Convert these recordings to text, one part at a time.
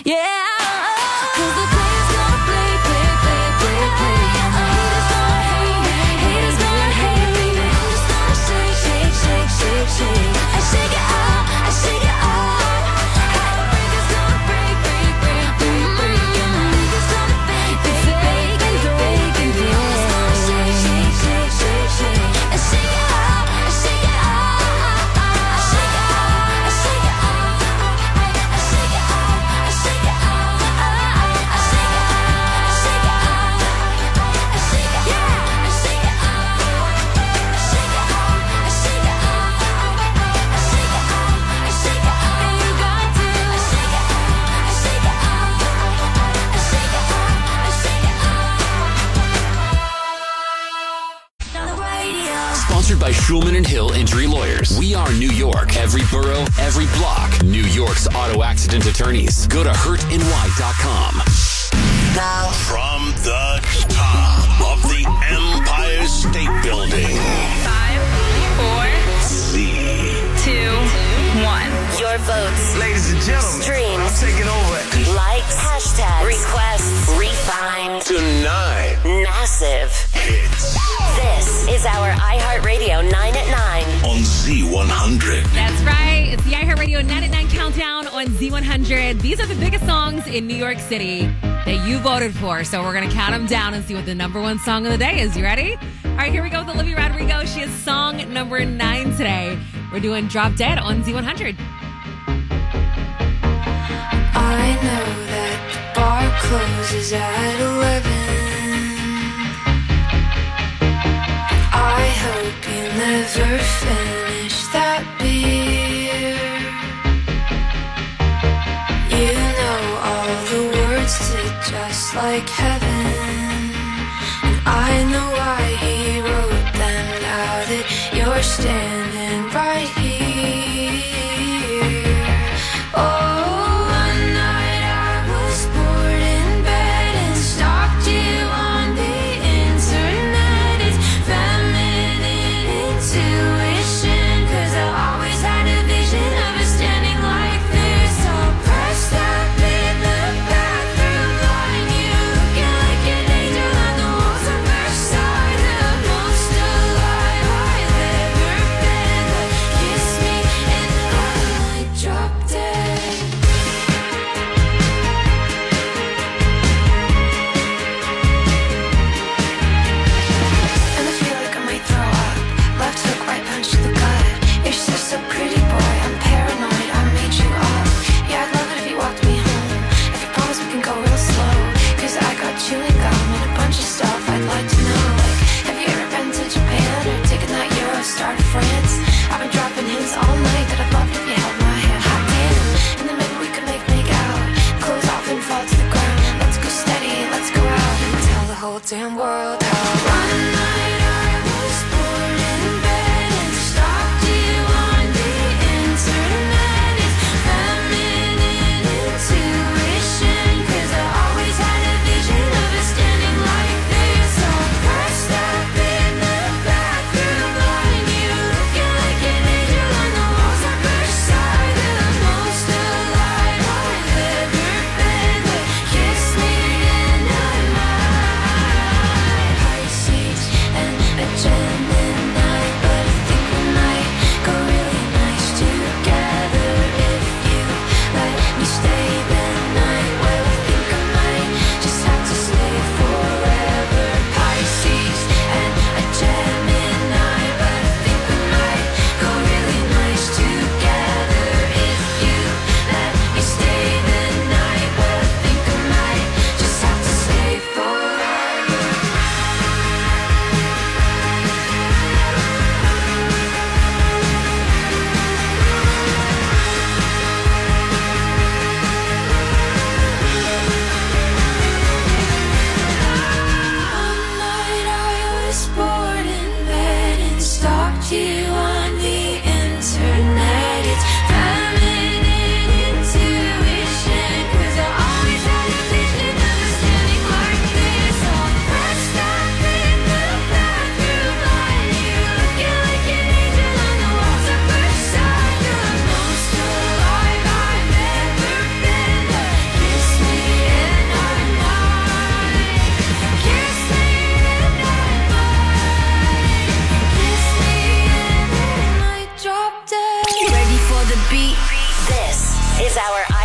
Yeah. 'Cause the players gonna play. And the haters gonna hate. Baby, I'm just gonna shake. I shake it out. Heartbreakers gonna break. And the niggas gonna fake. And I'm just gonna shake. I shake it out. Sponsored by Schulman and Hill Injury Lawyers. We are New York. Every borough, every block. New York's auto accident attorneys. Go to hurtny.com. Now, from the top of the Empire State Building. 5, 4, 2, 1. Your votes, Ladies and gentlemen, streams, I'm taking over. likes, hashtags, requests, refined, Tonight, massive. hits This is our iHeartRadio 9 at 9. on Z100. That's right. It's the iHeartRadio 9 at 9 countdown on Z100. These are the biggest songs in New York City that you voted for. So we're going to count them down and see what the number one song of the day is. You ready? All right, here we go with Olivia Rodrigo. She is song number 9 today. We're doing Drop Dead on Z100. I know that the bar closes at 11. I hope you never finish that beer. You know all the words to Just Like Heaven, and I know why he wrote them now that you're standing right here. Oh, one night I was bored in bed and stalked you on the internet. It's feminine intuition, 'cause I always had a vision of us standing like this. So pressed up in the bathroom line, you can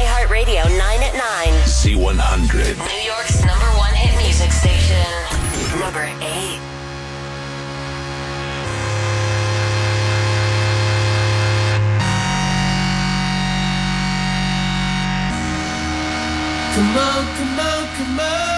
iHeartRadio 9 at 9. Z100. New York's number one hit music station. Number 8. Come on, come on, come on.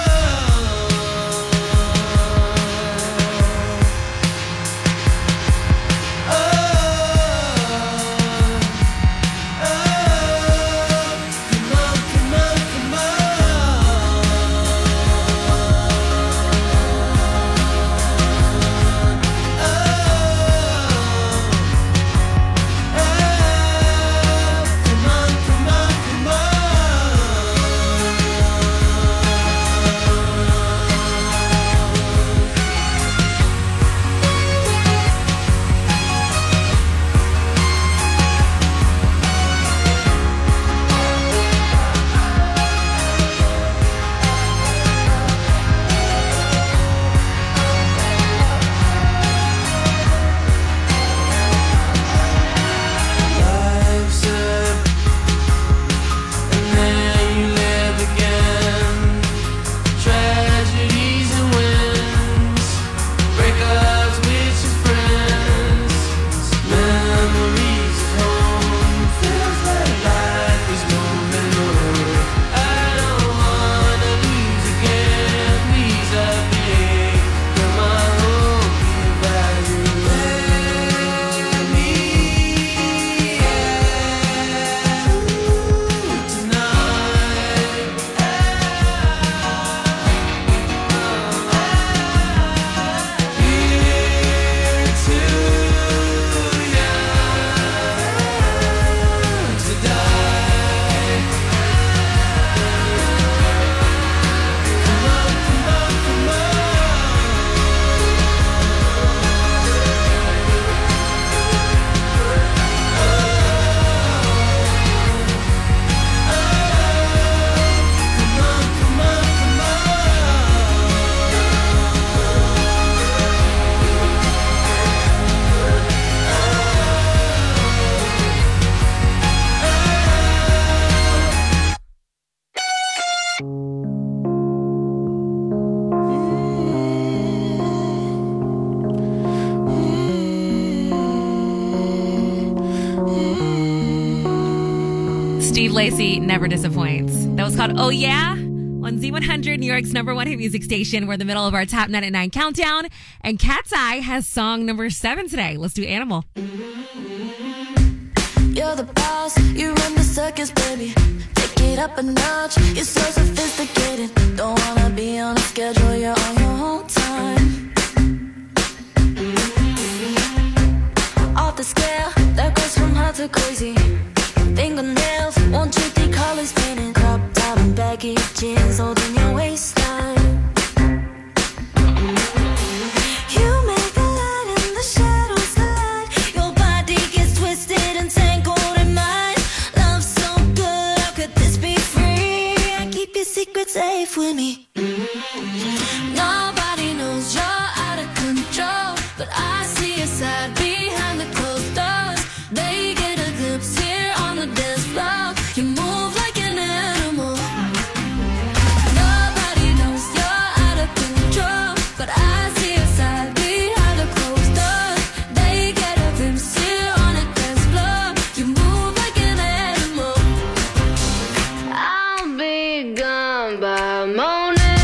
Steve Lacy never disappoints. That was called Oh Yeah on Z100, New York's number one hit music station. We're in the middle of our top 9 at 9 countdown. And Cat's Eye has song number 7 today. Let's do Animal. You're the boss, you run the circus, baby. Take it up a notch, you're so sophisticated. Don't wanna be on a schedule, you're on your own time. Off the scale, that goes from hot to crazy. Fingernails, 1, 2, 3 colors painted. Crop top and baggy jeans holding your waistline. You make a light in the shadows light. Your body gets twisted and tangled in mine. Love so good, how could this be free? I keep your secret safe with me. Nobody knows you're out of control, but I see your side behind the closed doors. They get a glimpse here on the dance floor. You move like an animal. Nobody knows you're out of control, but I see your side behind the closed doors. They get a glimpse here on the dance floor. You move like an animal. I'll be gone by morning.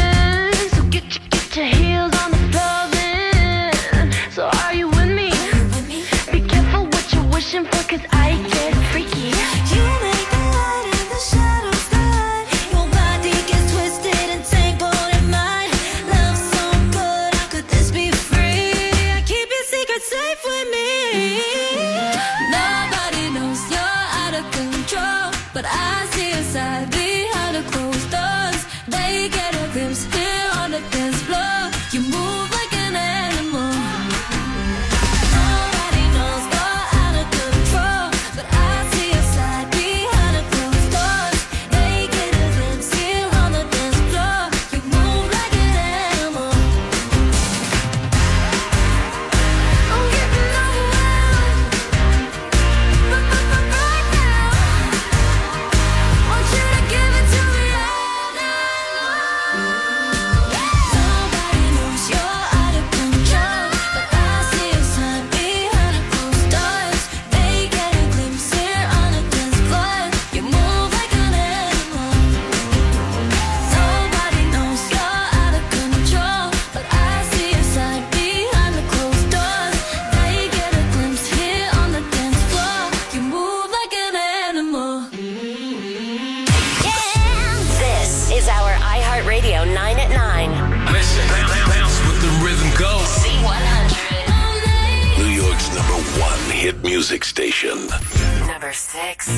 iHeartRadio 9 at 9. Listen, bounce with the rhythm go. Z100. New York's #1 hit music station. Number 6.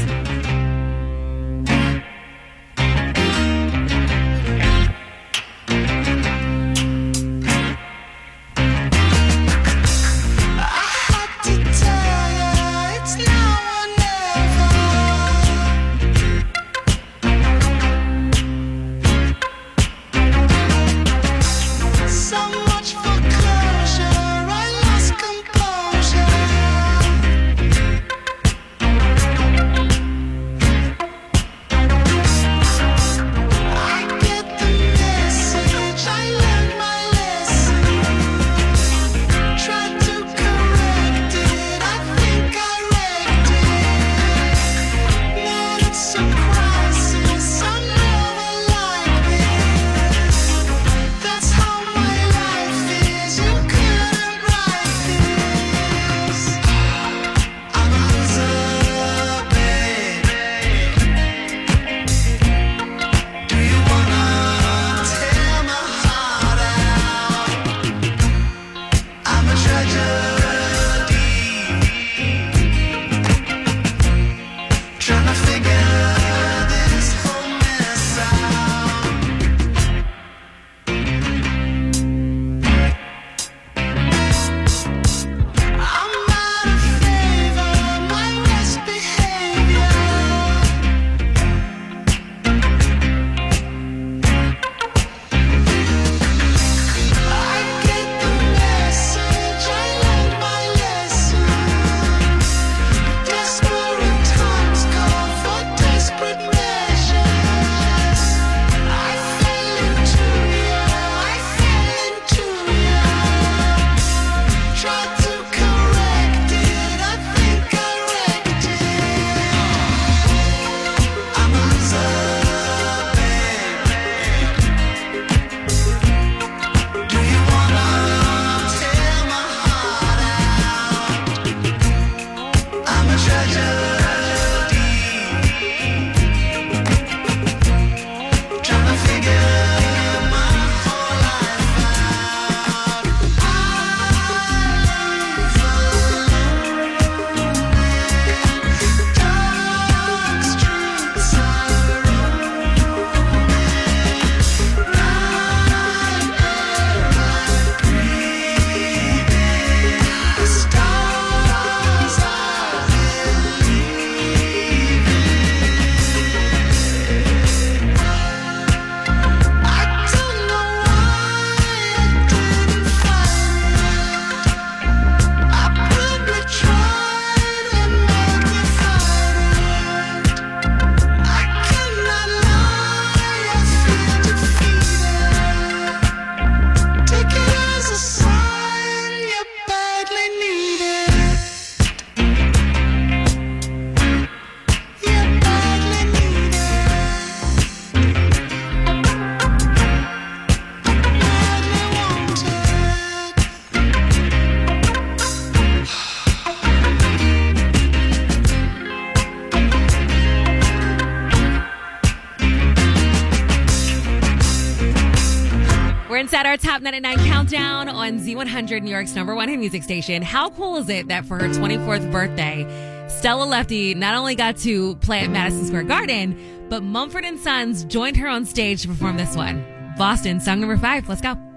We're inside our Top 99 Countdown on Z100, New York's #1 hit music station. How cool is it that for her 24th birthday, Stella Lefty not only got to play at Madison Square Garden, but Mumford & Sons joined her on stage to perform this one. Boston, song number 5. Let's go.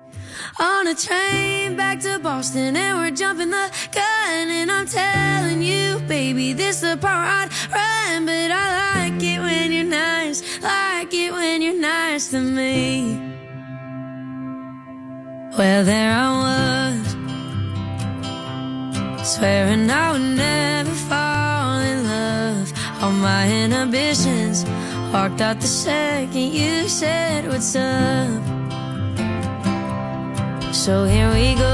On a train back to Boston and we're jumping the gun, and I'm telling you, baby, this the part I'd run, but I like it when you're nice, like it when you're nice to me. Well, there I was, swearing I would never fall in love. All my inhibitions walked out the second you said what's up. So here we go,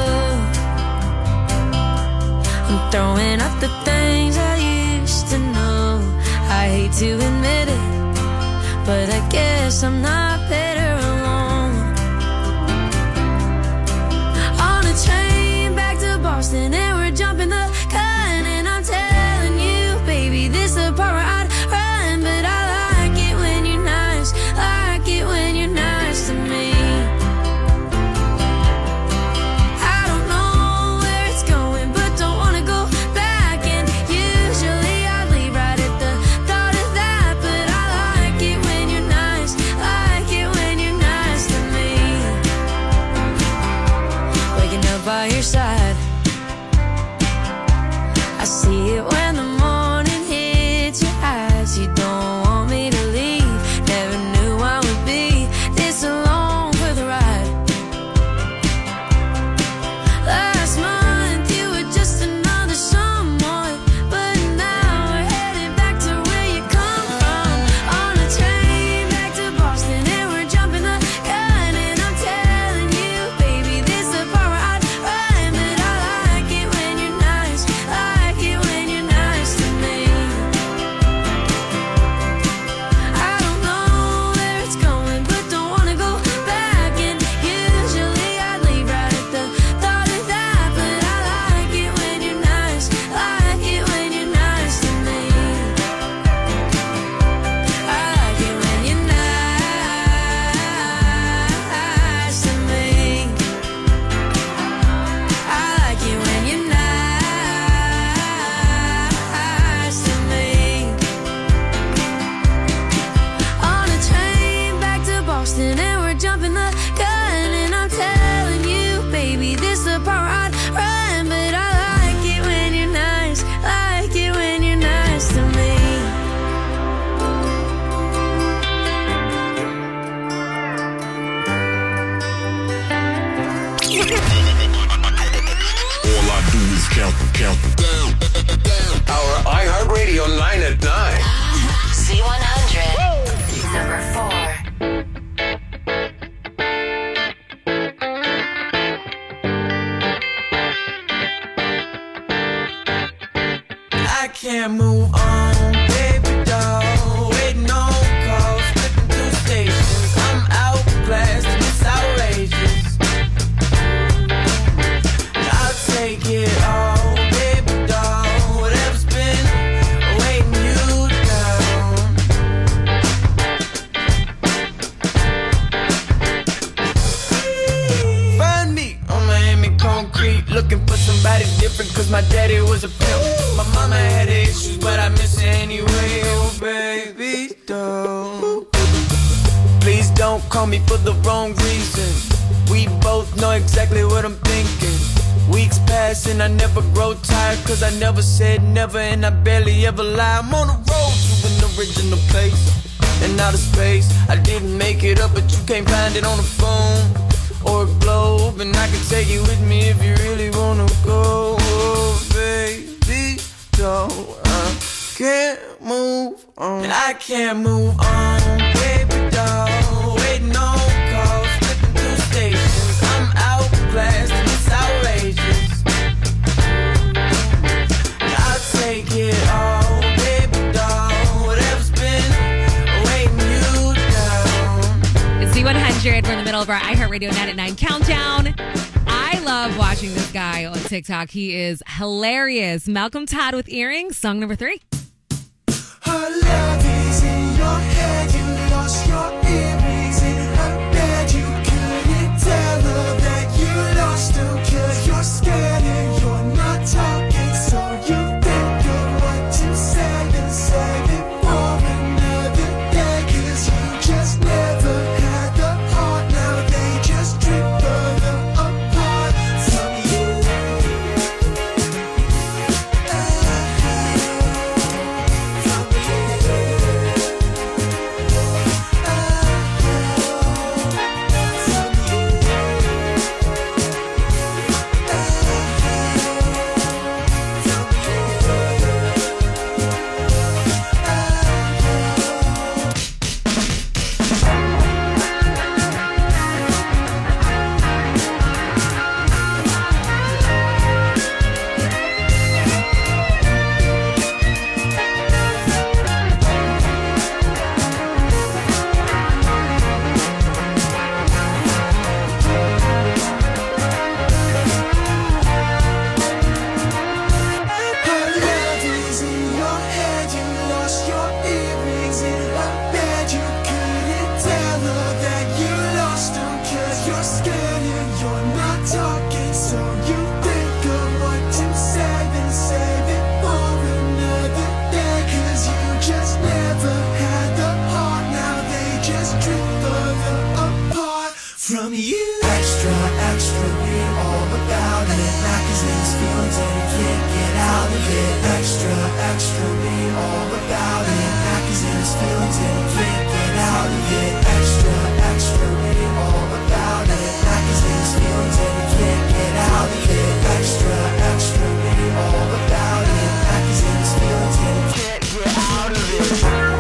I'm throwing out the things I used to know. I hate to admit it, but I guess I'm not better alone. On a train back to Boston and we're jumping the gun, and I'm telling you, baby, this the part where I'd run, but I like it when you're nice, like it when you're nice. Countdown. Our iHeartRadio 9 at 9. Z100. Number 4. I can't move on, baby doll. Waiting on calls, flipping through stations. I'm outclassed and it's outrageous. I'll take it all, baby doll. Whatever's been weighing you down. Find me on Miami concrete, looking for somebody different, cause my daddy was a pimp. My mama had issues, but I miss her anyway. Oh, baby, don't. Please don't call me for the wrong reason. We both know exactly what I'm thinking. Weeks pass and I never grow tired, cause I never said never and I barely ever lie. I'm on the road to an original place and outer space. I didn't make it up, but you can't find it on the phone or a globe, and I can take you with me if you really wanna go. Oh, baby, no, I can't move on. I can't move on, baby doll. Waiting on calls, flipping through stations. I'm outclassed and it's outrageous. I'll take it all, baby doll. Whatever's been weighing you down. It's Z100. We're in the middle of our iHeartRadio 9 at 9 countdown. I love watching this guy on TikTok. He is hilarious. Malcolm Todd with Earrings, song number 3. Her love is in your head. You lost your earrings in her bed. You couldn't tell her that you lost them, cause you're scared and you're not talking. So you think of what to say and save it for another day, cause you just never had the heart. Now they just drift further apart from you. From you. Extra, extra, read all about it. Magazines, feelings, and you can't get out of it. Extra, extra, read all about it. Magazines, feelings, and you can't get out of it. Extra, extra, read all about it. Magazines, feelings, and you can't get out of it. Extra, extra, read all about it. Magazines, feelings, and you can't get out of it.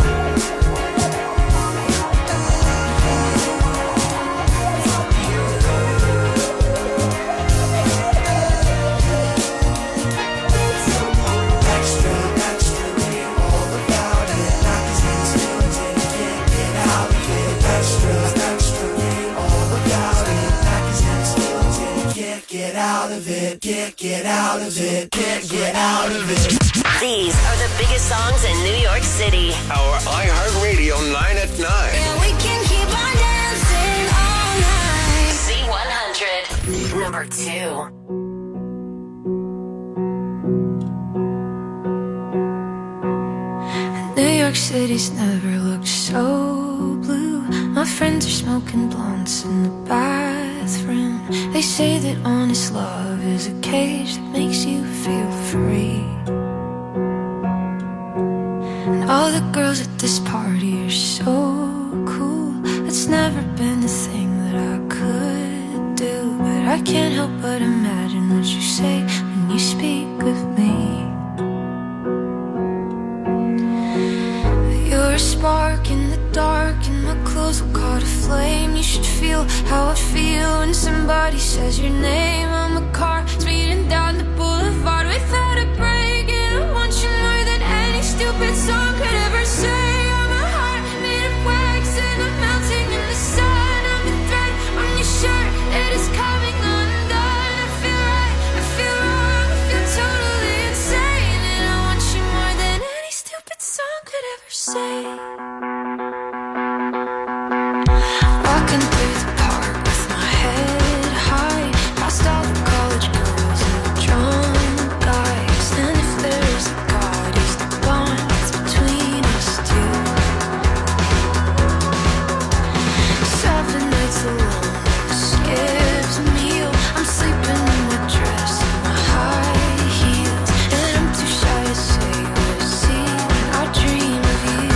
Get out of it, get out of it, get out of it. These are the biggest songs in New York City. Our iHeartRadio 9 at 9. Yeah, we can keep on dancing all night. Z100. Number 2. New York City's never looked so blue. My friends are smoking blunts in the bathroom. They say that honest love is a cage that makes you feel free. And all the girls at this party are so cool. It's never been a thing that I could do, but I can't help but imagine what you say when you speak with me. You're a spark in the dark, and my clothes will caught a flame. You should feel how I feel when somebody says your name. I'm a car speeding down the boulevard without a break, and I want you more than any stupid song could ever say. I'm a heart made of wax, and I'm melting in the sun. I'm a thread on your shirt, it is coming undone. I feel right, I feel wrong, I feel totally insane, and I want you more than any stupid song could ever say. Walking through the park with my head high, past all the college girls and the drunk guys. And if there's a God, he's the bond that's between us two. 7 nights alone, skipped a meal. I'm sleeping in my dress and my high heels, and I'm too shy to say what I see when I dream of you.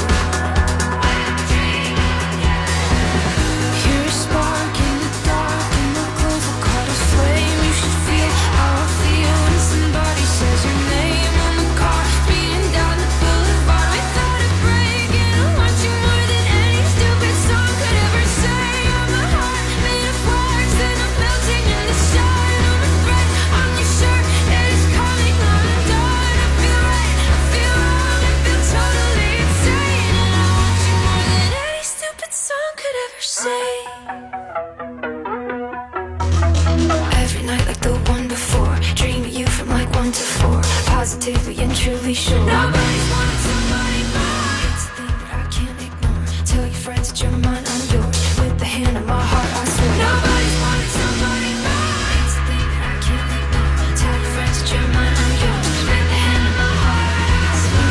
You're a spark in the dark, and my clothes are caught a flame. You should feel how I feel when somebody says your name. I'm a car speeding down the boulevard without a break, and I want you more than any stupid song could ever say. I'm a heart made of wax, and I'm melting in the sun. I'm a thread on your shirt, it is coming undone. I feel right, I feel wrong, I feel totally insane, and I want you more than any stupid song could ever say. Every night like the one before, dream of you from like 1 to 4, positively and truly sure. Nobody's wanted somebody more. It's a thing that I can't ignore. Tell your friends that you're mine, I'm yours. With the hand on my heart, I swear. Nobody's wanted somebody more. It's a thing that I can't ignore. Tell your friends that you're mine, I'm yours. With the hand on my heart, I swear.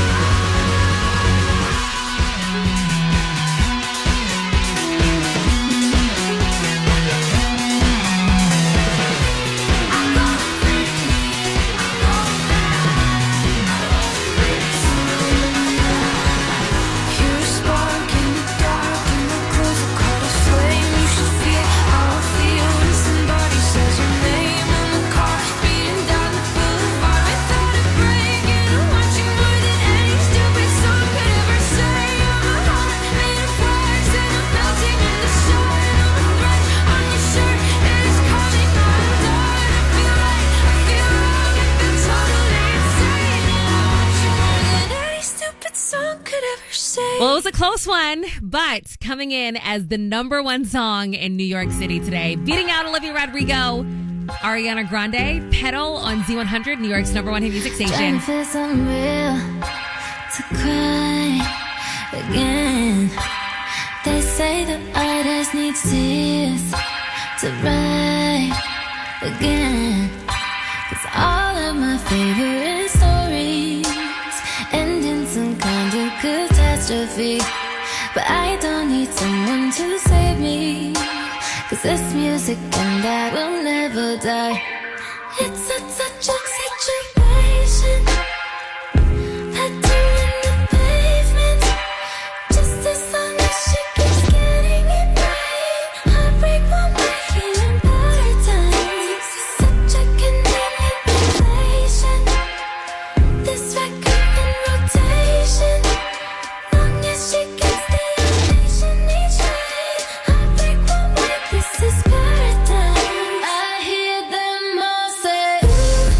You're a spark in the dark, and my clothes are caught a flame. You should feel how I feel when somebody says your name. I'm a car speeding down the boulevard without a break, and I want you more than any stupid song could ever say. I'm a heart made of wax, and I'm melting in the sun. I'm a thread on your shirt, it is coming undone. I feel right, I feel wrong, I feel totally insane, and I want you more than any stupid song could ever say. Well, it was a close one, but coming in as the #1 song in New York City today, beating out Olivia Rodrigo, Ariana Grande, Pedal on Z100, New York's #1 hit music Trying station. to feel something real to cry again. They say the artist needs tears to write again. 'Cause all of my favorite stories end in some kind of catastrophe. But I don't need someone to save me, 'cause this music and I will never die. It's a toxic situation. Pattern in the pavement. Just as long as she keeps getting it right. Heartbreak won't make healing better times. Such a convenient relation. This record in rotation. Long as she gets the ovation each night. Heartbreak won't make this is paradise. I hear them all say, ooh,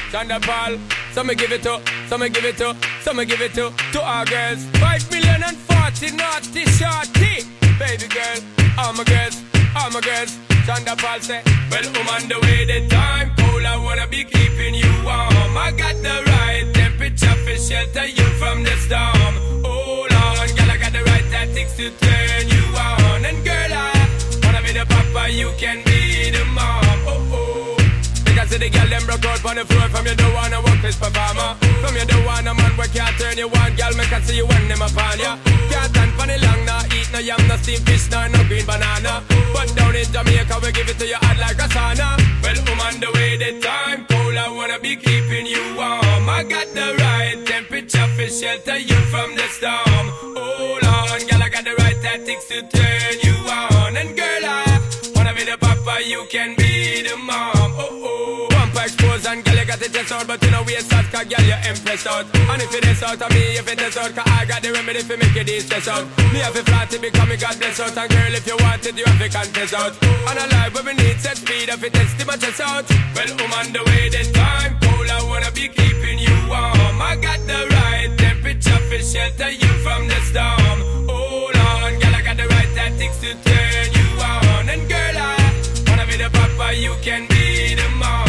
Chanda Paul. Some me give it to, some me give it to, some me give it to our girls. 5 million and 40 naughty shorty. Baby girl, all my girls, all my girls. Chanda Paul say, well, I'm on the way, the time cold, I wanna be keeping you warm. I got the right temperature for shelter you from the storm. Hold on, girl, I got the right tactics to turn you on. And girl, I wanna be the papa, you can be the mom. Because the girl them broke out on the floor. From you don't wanna work this performer. From you don't want a man where can't turn you on. Girl, me can see you when them upon ya. Can't stand for the long, nah eat no yam, no steamed fish, no green banana. But down in Jamaica we give it to you hot like a sauna. Well, I'm on the way, the time cold, I wanna be keeping you warm. I got the right temperature for shelter you from the storm. Hold on, girl, I got the right tactics to turn you on. And girl, I wanna be the papa, you can be the mom. Expose and girl, you got the chest out, but you know we out, cause girl, you impressed out. And if it is out of me, if it is out, cause I got the remedy for make you de-stress out. Me have a flat to become me God bless out. And girl, if you want it, you have to confess out. And a life where we need set speed, if it is my chest out. Well, I'm on the way, this time cold, I wanna be keeping you warm. I got the right temperature for shelter you from the storm. Hold on, girl, I got the right tactics to turn you on. And girl, I wanna be the papa, you can be the mom.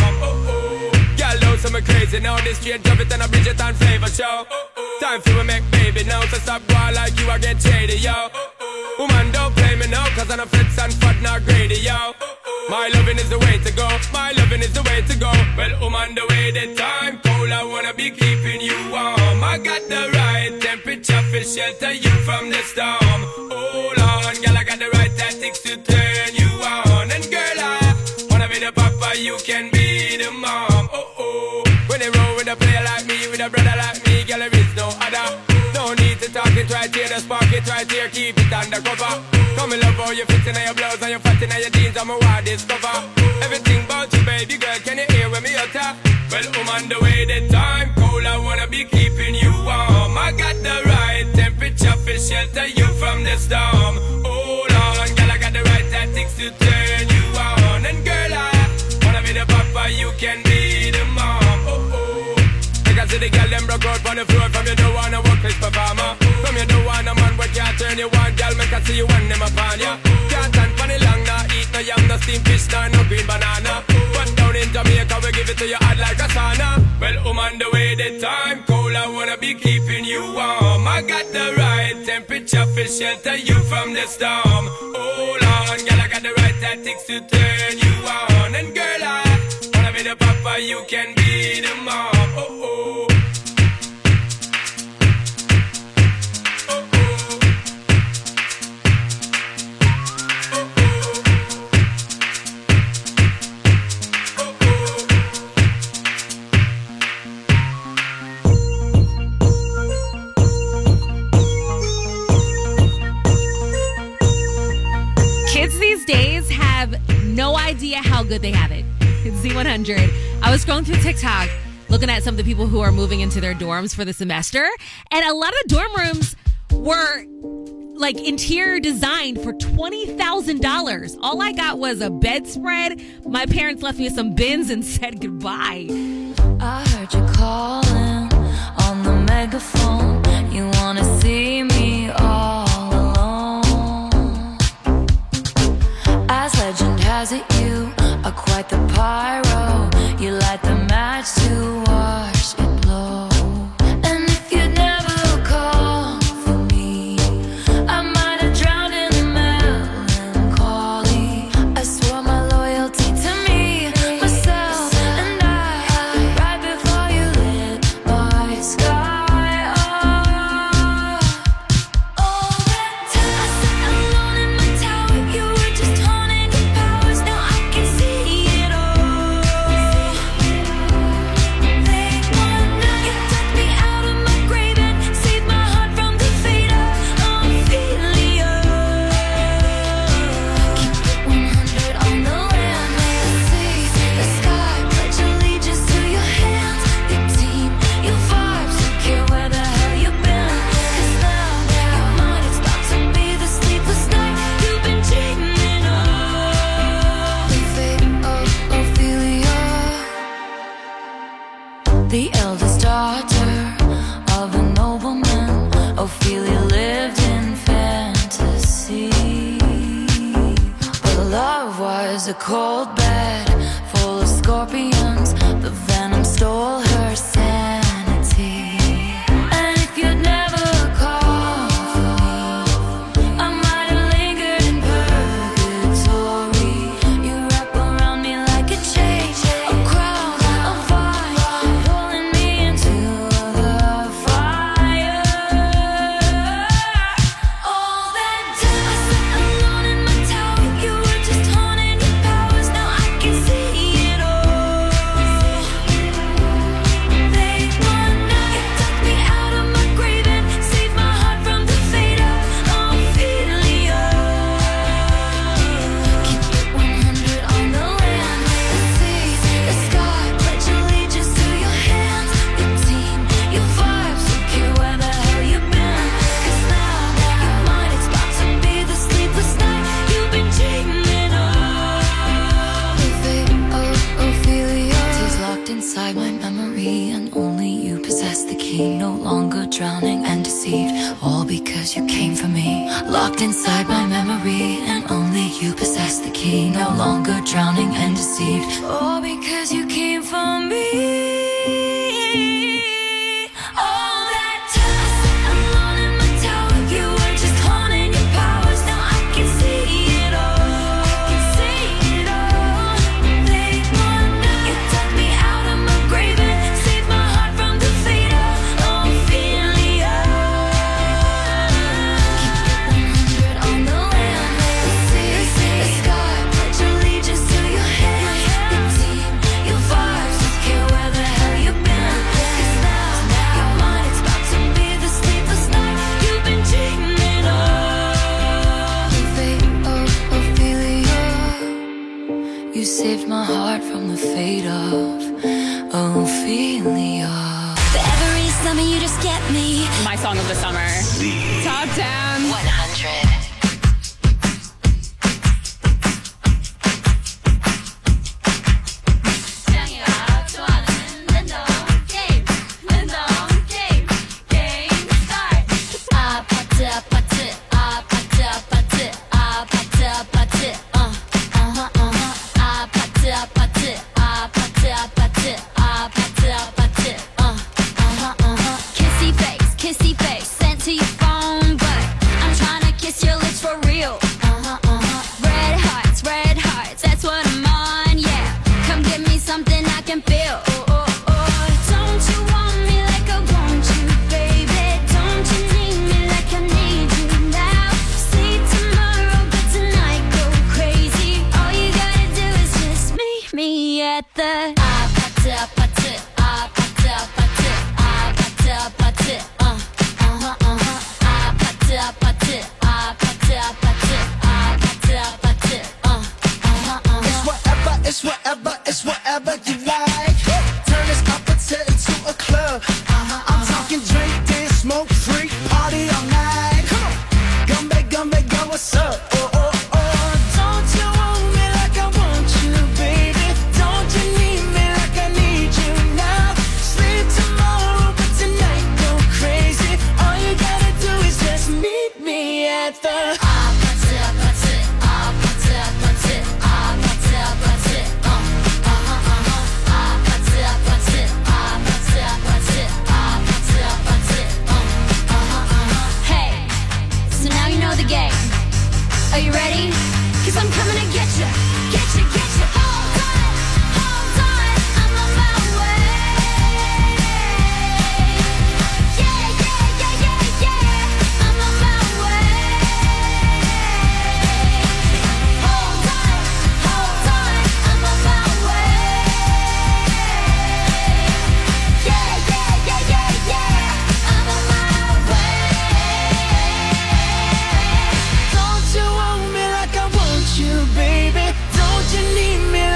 So me crazy now, this straight drop it and a Bridget and flavor show. Time for me make baby now, so stop going like you, I get shady, yo. Woman, don't play me now, cause I'm a fritz and fat, not greedy, yo. My loving is the way to go, my loving is the way to go. Well, I'm on the way, the time cold, I wanna be keeping you warm. I got the right temperature for shelter you from the storm. Hold on, girl, I got the right tactics to turn you on. And girl, I wanna be the papa, you can be the mom. When they roll with a player like me, with a brother like me, girl, there is no other. No need to talk it right here, the spark it right here, keep it undercover. Come and love how you fit in your blouse and you're fat in your jeans, I'm a wild discover. Everything about you, baby girl, can you hear when me utter? Well, I'm on the way, the time cold, I wanna be keeping you warm. I got the right temperature for shelter you from the storm. Hold on, girl, I got the right tactics to turn you on. And girl, I wanna be the papa, you can be the mom. I see the girl them broke out on the floor. From you don't wanna work this performer. From you don't want a man where can't turn you on. Girl, me can see you when them upon ya. Can't stand for the long, nah eat no yam, no steamed fish, no green banana. But down in Jamaica we give it to you hot like a sauna. Well, I'm on the way, the time cold, I wanna be keeping you warm. I got the right temperature for shelter you from the storm. Hold on, girl, I got the right tactics to turn you on. And girl, I wanna be the papa, you can be the mom. These days have no idea how good they have it. It's Z100. I was scrolling through TikTok looking at some of the people who are moving into their dorms for the semester, and a lot of the dorm rooms were like interior designed for $20,000. All I got was a bedspread. My parents left me with some bins and said goodbye. I heard you calling on the megaphone. You wanna see me all alone. As legend has it, you are quite the pyro. You light the match to watch it blow. And if you'd never called for me, I might have drowned in melancholy. I swore my loyalty to me, myself, and I. Right before you lit my sky up. All that time I sat alone in my tower, you were just haunting your powers. Now I was a cold bed full of scorpions. The venom stole her sanity. And if you'd never called for me, I might have lingered in purgatory. You wrap around me like a chain, a crown, a fire, pulling me into the fire. All that time I sat alone in my tower, you were just haunting your powers. Now I can see it all. They wonder you took me out of my grave and saved my heart from the fate of Ophelia. Keep it 100 on the land, the sea, the sky. Pledge allegiance to your hands, your team, your vibes. Don't care where the hell you've been, 'cause now you're mine. It's about to be the sleepless night you've been dreaming of. The fate of Ophelia. Tears locked inside my memory, and only you possess the key. No longer drowning and deceived, all because you came for me. Locked inside my memory, and only you possess the key. No longer drowning and deceived, all because you came for me. All that time I sat alone in my tower, you were just haunting your powers. Now I can see it all. I can see it all. They wonder you took me out of my grave and saved my heart from the fate of Ophelia. Keep it 100 on the land, the sea, the sky. Pledge allegiance to your hands, your team, your vibes. Don't care where the hell you've been, 'cause now you're mine. It's about to be the sleepless night you've been dreaming of. The fate of Ophelia. You saved my heart from the fate of Ophelia. For every summer you just get me. My song of the summer. Top 10. 100. Kissy face, sent to your phone, but I'm trying to kiss your lips for real. Red hearts, that's what I'm on, yeah. Come give me something I can feel. Don't you want me like I want you, baby? Don't you need me like I need you now? See tomorrow, but tonight go crazy. All you gotta do is just meet me at the It's whatever you like. Turn this opposite into a club. I'm talking drink, dance, smoke, freak, party all night. Come on, gumbe, go, what's up? Don't you want me like I want you, baby? Don't you need me like I need you now? Sleep tomorrow, but tonight go crazy. All you gotta do is just meet me at the Are you ready? 'Cause I'm coming to get you. Hold on, I'm on my way. Yeah, I'm on my way. Hold on, I'm on my way. Yeah, I'm on my way. Don't you want me like I want you, baby? Don't you need me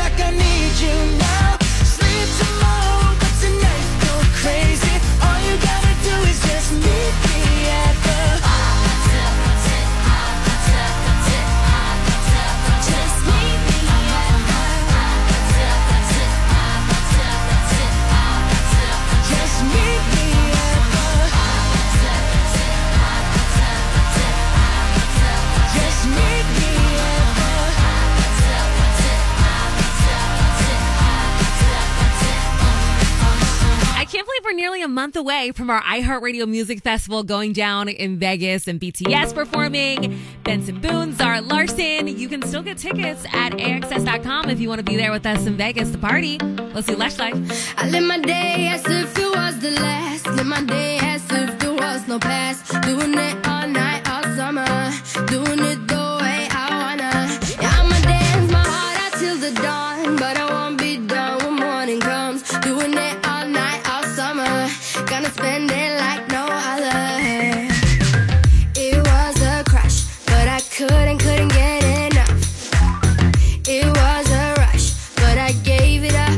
month away from our iHeartRadio Music Festival going down in Vegas, and BTS performing, Benson Boone, Zara Larson. You can still get tickets at AXS.com if you want to be there with us in Vegas to party. Let's do Lush Life. I live my day as if it was the last. Live my day as if there was no past. Doing it all night, all summer. Doing it the way I wanna. Yeah, I'ma dance my heart out till the dawn, but I won't be done when morning comes. Doing it all night, all summer. Gonna spend it like no other. It was a crush, but I couldn't get enough. It was a rush, but I gave it up.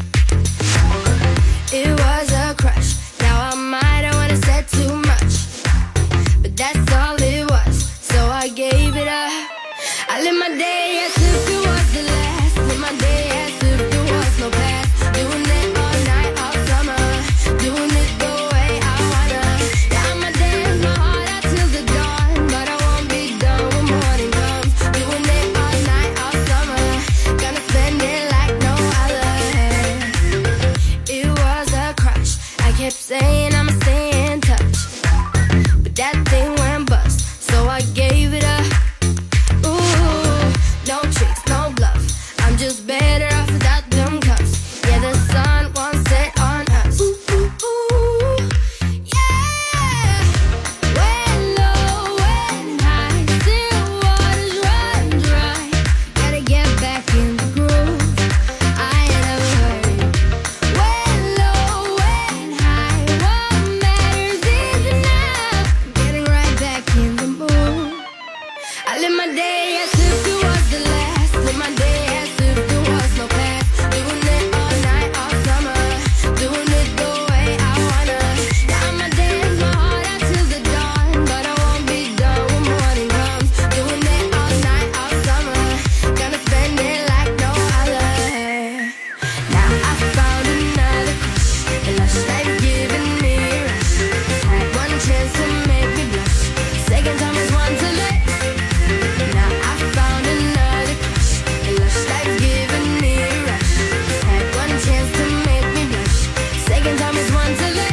It was a crush. Now I might have wanna said too much, but that's all it was. So I gave it up. I live my day as if it was the last. Live my day as if there was no past. Doing it all night, all summer. Doing it the way I wanna. Yeah, I'ma dance my heart out till the dawn, but I won't be done when morning comes. Doing it all night, all summer. Gonna spend it like no other. It was a crush. I kept saying I'ma stay in touch, but that thing went bust, so I gave it up. Ooh, no tricks, no bluff. I'm just better off without them cuffs. Yeah, the sun won't set on us. Ooh, ooh, ooh. Yeah. When low, when high, still waters run dry. Gotta get back in the groove. I ain't never heard. When low, when high, what matters is enough. Getting right back in the mood. I live my day as if it was the last. Live my day as if there was no past. Doing it all night, all summer. Doing it the way I wanna. Yeah, I'ma dance my heart out till the dawn, but I won't be done when morning comes. Doing it all night, all summer. Gonna spend it like no other. Now I found another crush. A lush life giving me a rush. Had one chance to make me blush. Second time is one to let. Now I found another crush. A lush life giving me a rush. Had one chance to make me blush. Second time is one to let.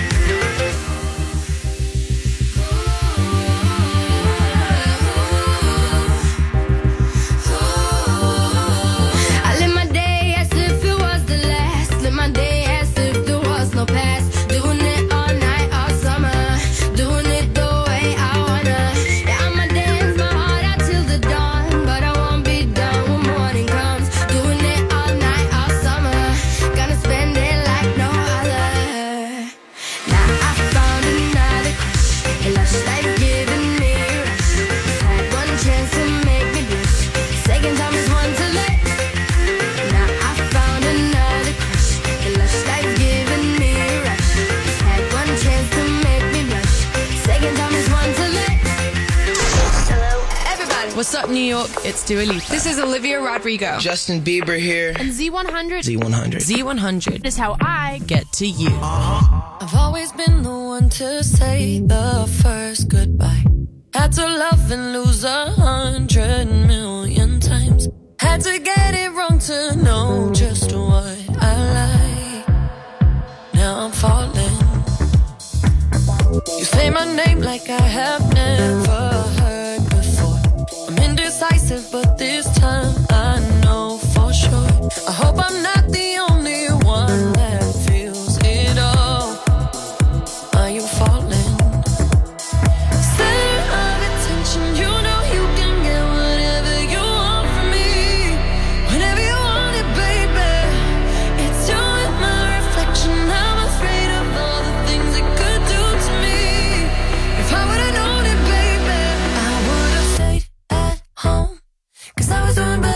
I live my day as if it was the last. Live my day as if there was no past. Doing it all night, all summer. Doing it the way I wanna. Yeah, I'ma dance my heart out till the dawn, but I won't be done when morning comes. Doing it all night, all summer. Gonna spend it like no other. Now I found another crush. A lush life giving me a rush. Had one chance to make me blush. Second time is one to let. Now I found another crush. A lush life giving me a rush. Had one chance to make me blush. Second time is one to let. Everybody. What's up, New York? It's Dua Lipa. This is Olivia Rodrigo. Justin Bieber here. And Z100. Z100. Z100 is how I get to you. I've always been the one to say the first goodbye. Had to love and lose 100,000,000 times. Had to get it wrong to know just what I like. Now I'm falling. You say my name like I have never heard before. I'm indecisive, but this time I know for sure. I hope I'm not the only one that feels it all. Are you falling? Center of attention, you know you can get whatever you want from me. Whenever you want it, baby. It's you and my reflection. I'm afraid of all the things it could do to me. If I would've known it, baby, I would've stayed at home. 'Cause I was doing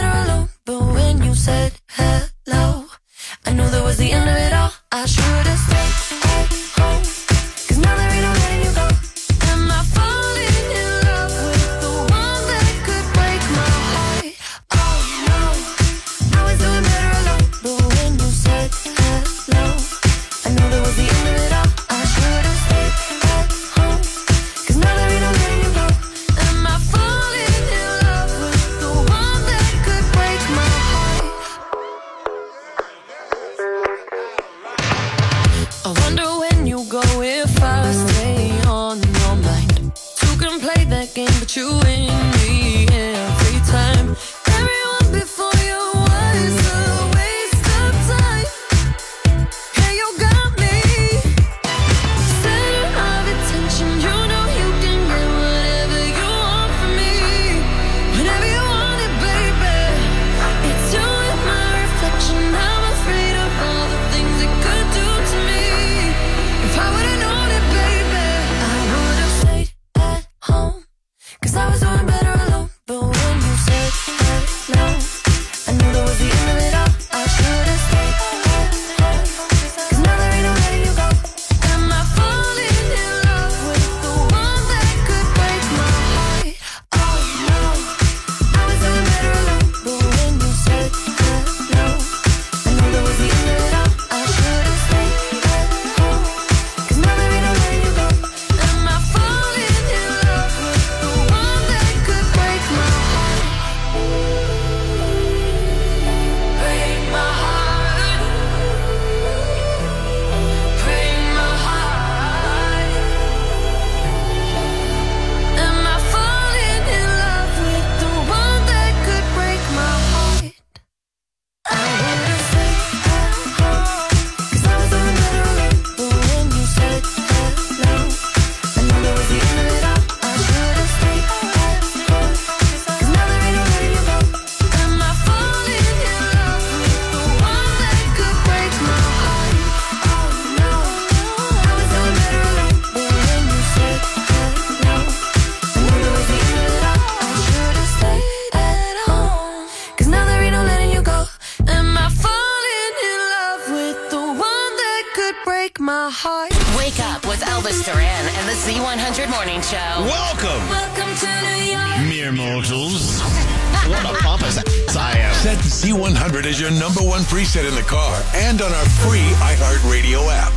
heart. Wake up with Elvis Duran and the Z100 Morning Show. Welcome, Welcome to New York. mere mortals. What a pompous ass I am. Set Z100 as your number one preset in the car and on our free iHeartRadio app.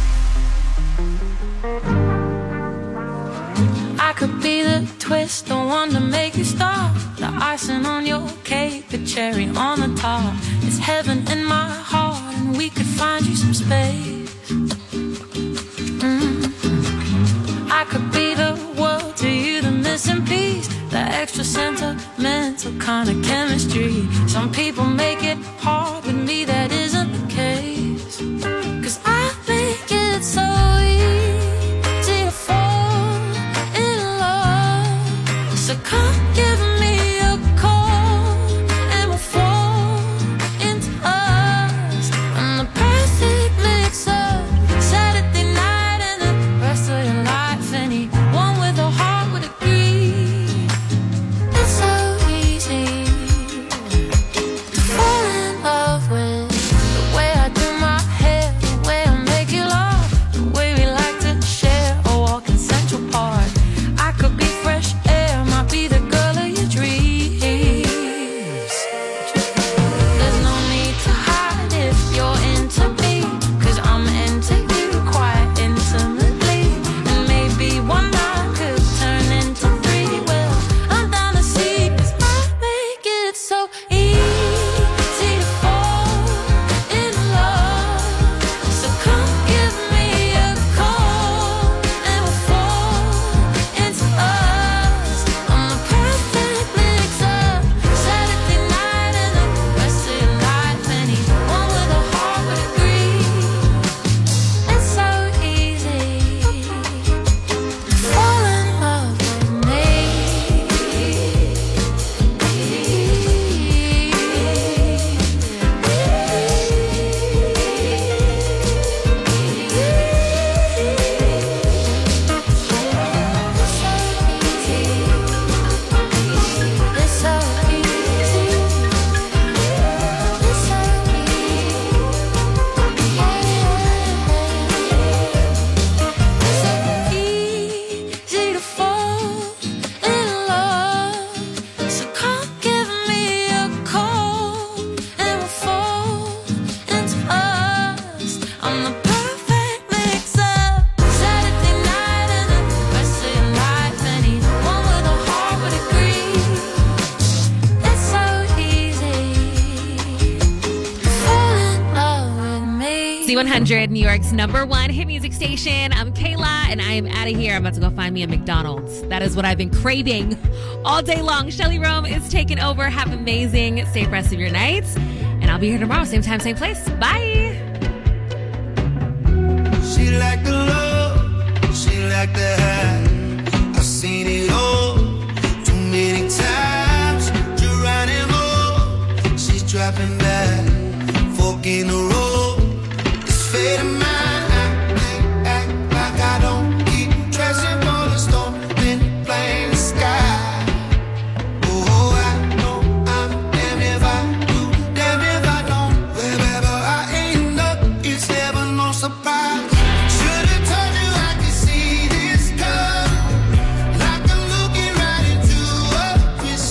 I could be the twist, the one to make you stop. The icing on your cake, the cherry on the top. It's heaven in my heart, and we could find you some space. I could be the world to you, the missing piece, the extra sentimental kind of chemistry. Some people make it hard, with me that isn't the case. 'Cause I make it so easy to fall in love. So come give me a call and we'll fall into us. I'm the perfect mix up, Saturday night and the rest of your life. Anyone with a heart would agree. It's so easy to fall in love with the way I do my hair, the way I make you laugh, the way we like to share a walk in Central Park. I could be fresh air, might be the girl of your dreams. There's no need to hide if you're into me, 'cause I'm into you quite intimately. And maybe one night could turn into three. Well, I'm down to see, 'cause I make it so easy to fall in love. So come give me a call and we'll fall into us. I'm the perfect mix up, Saturday night and the rest of your life. Anyone with a heart would agree. It's so easy to fall in love with me. It's so easy. It's so easy to fall in love. So come give me a call and we'll fall into us. I'm the perfect mix up, Saturday night and the rest of your life. Anyone with a heart would agree. It's so easy to fall in love with me. Z100, New York's number one hit music station. I'm Kayla, and I am out of here. I'm about to go find me a McDonald's. That is what I've been craving all day long. Shelly Rome is taking over. Have an amazing, safe rest of your night. And I'll be here tomorrow, same time, same place. Bye. She like the love, she like the high. I've seen it all too many times. You're running more, she's dropping back, fork in the road. It's fate of mine. Act like I don't keep dressing for the storm, then blame the sky. Oh, I know I'm damn if I do, damn if I don't. Wherever I end up, it's never no surprise. Should've told you I could see this coming, like I'm looking right into a crystal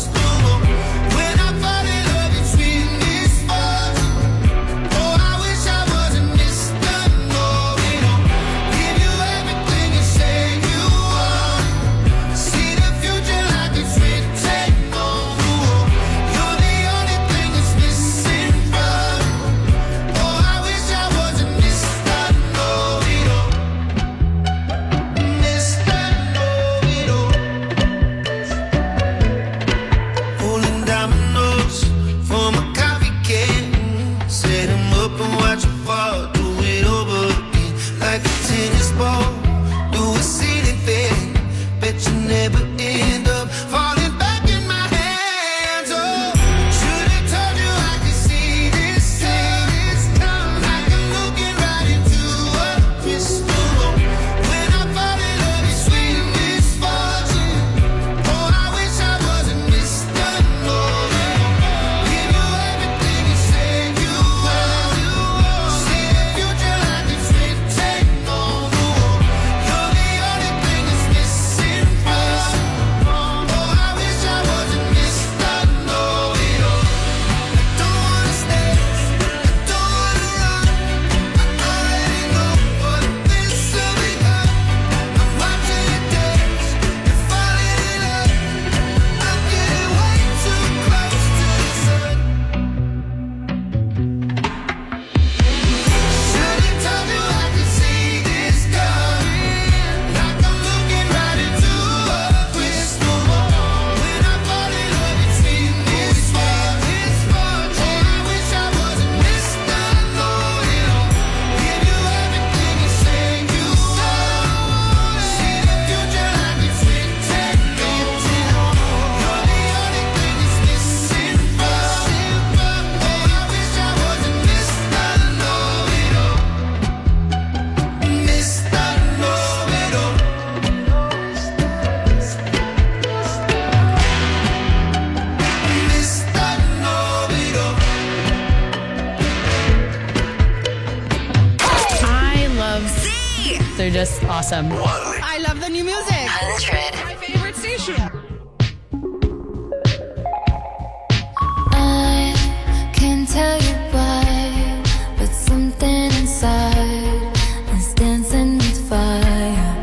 are just awesome. I love the new music. 100. My favorite station. I can't tell you why, but something inside is dancing with fire.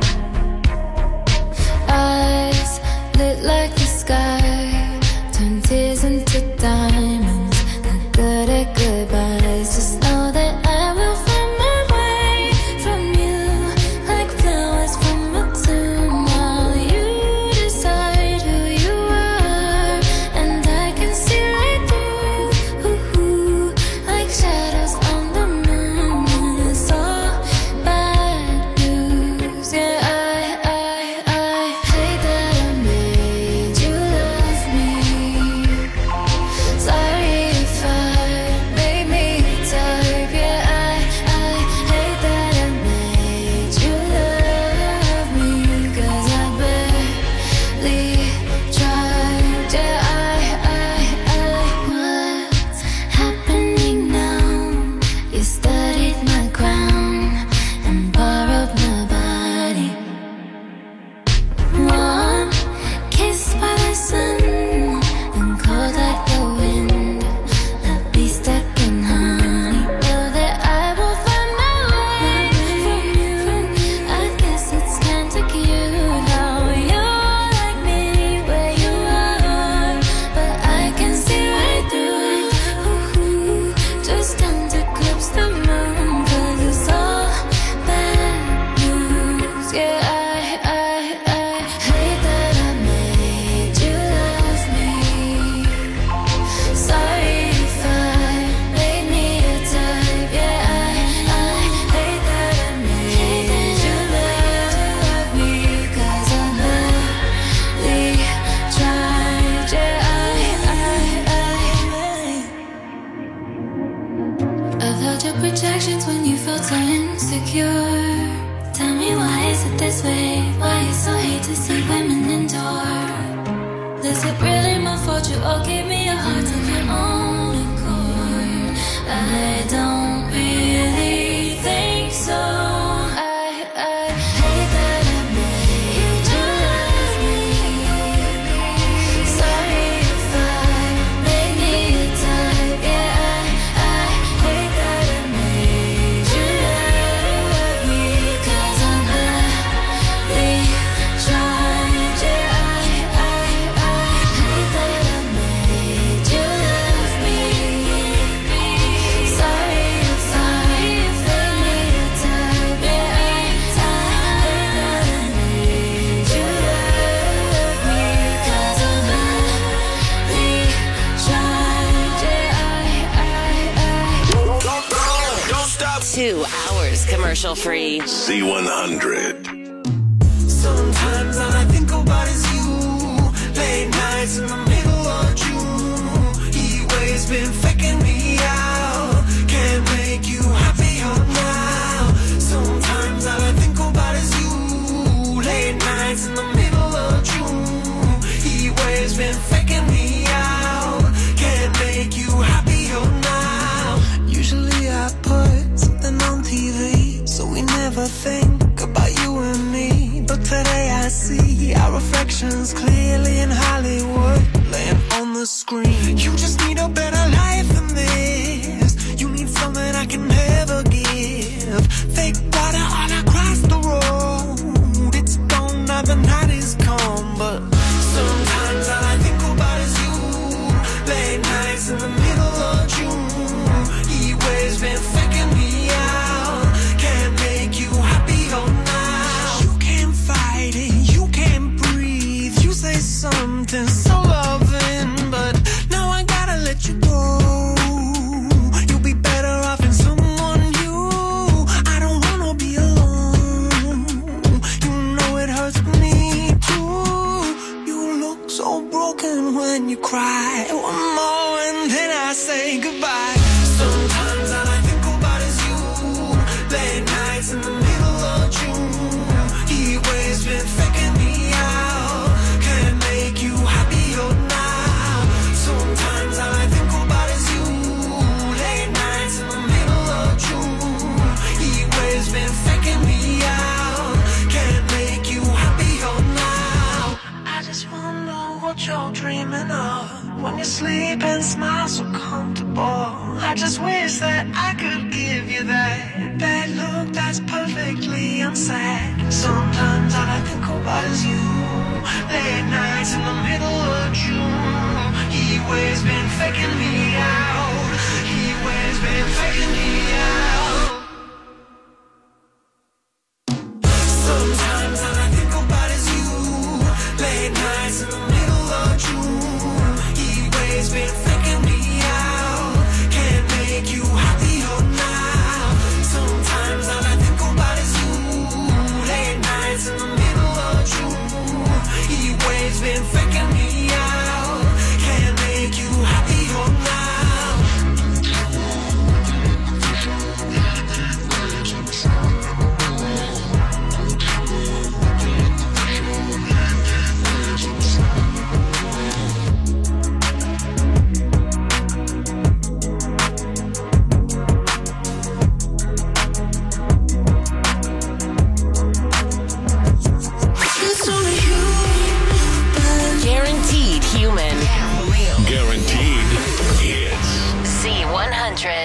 Eyes lit like the sky, turn tears into diamonds. Not good at goodbyes. Just know that I will find my way from you, like flowers from a tomb. While you decide who you are, and I can see right through, like shadows on the moon. And it's all bad news. Yeah, I hate that I made you love me. Sorry if I made me type. Yeah, I hate that I made you love me, 'cause I barely tried. Yeah, what's happening now? You studied my crown and borrowed my body. Warm, kissed by the sun, and cold like the wind. Let me stuck in honey. Know that I will find my way from you. I guess it's kinda cute how you're like me where you are, but I can see right through. Just time to eclipse the moon, 'cause it's all bad news. Yeah, I hate that I made you love me. Sorry if I made me a type. Yeah, I hate that I made you love me, 'cause I barely tried. Yeah, I've held your projections when you felt so insecure. Tell me, why is it this way? Why you so hate to see women endure? Is it really my fault you all gave me a heart of your own accord? I don't really think so. I hate that I made you love me. Sorry if I made me a type. Yeah, I hate that I made you love me, 'cause I barely tried. Yeah, I hate that I made you love me. Sorry if I made me a type. Yeah, I hate that I made you love me, 'cause I barely tried. Yeah, Don't stop. 2 hours commercial free. Z100. Sometimes all I think about is you. Late nights in the middle of June. Heat waves been faking me out. Can't make you happier now. Sometimes all I think about is you. Late nights in the middle of June. Heat waves been faking me out. Can't make you happier now. Usually I put something on TV, so we never think about you and me. But today I see our reflections clearly in Hollywood, laying on the screen. You just need a better life than this. You need something I can never give. Fake water all across the road. It's gone now, the night is come. But sometimes all I think about is you. Late nights in the middle of June. Heat waves been faking me out. Can't make you happier now. You can't fight it, you can't breathe. You say something so loving, but now I gotta let you go. You'll be better off in someone new. I don't wanna be alone. You know it hurts me too. You look so broken when you cry. One more and then I say goodbye. Sometimes all I think about is you. Late nights in the middle of June. Heat waves been faking me out. Can't make you happier now. Sometimes all I think about is you. Late nights in the middle of June. Heat waves been faking me out. and smile so comfortable. I just wish that I could give you that look that's perfectly unsaid. Sometimes all I think about is you. Late nights in the middle of June. He always been faking me out. He always been faking me out. Sometimes all I think about is you. Late nights in the middle of June. He always been faking me out. Can't make you happier now. Sometimes all I think about is you. Late nights in the middle of June. He always been faking me out. Can't make you happier now. It's only human. Guaranteed human. Guaranteed hits. Z100.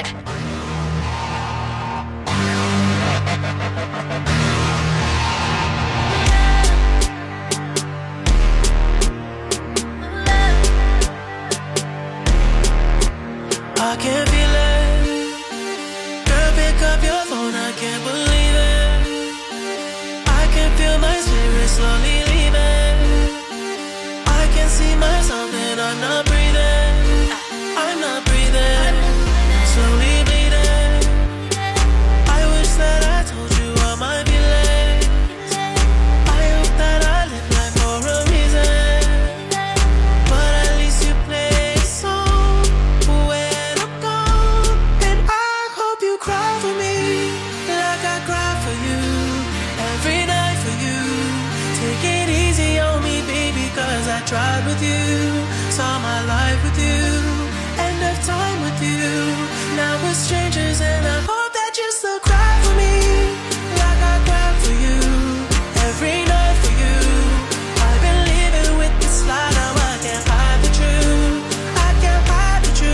I can't feel it. Girl, pick up your phone, I can't believe it. I can feel my spirit slowly leaving. I can see myself and I'm not breathing. I'm not breathing. Slowly bleeding. I wish that I told you all my feelings. I hope that I live life for a reason. But at least you play a song when I'm gone. And I hope you cry for me like I cry for you. Every night for you. Take it easy on me, baby, cause I tried with you. Saw my life with you. End of time with you. Now we're strangers and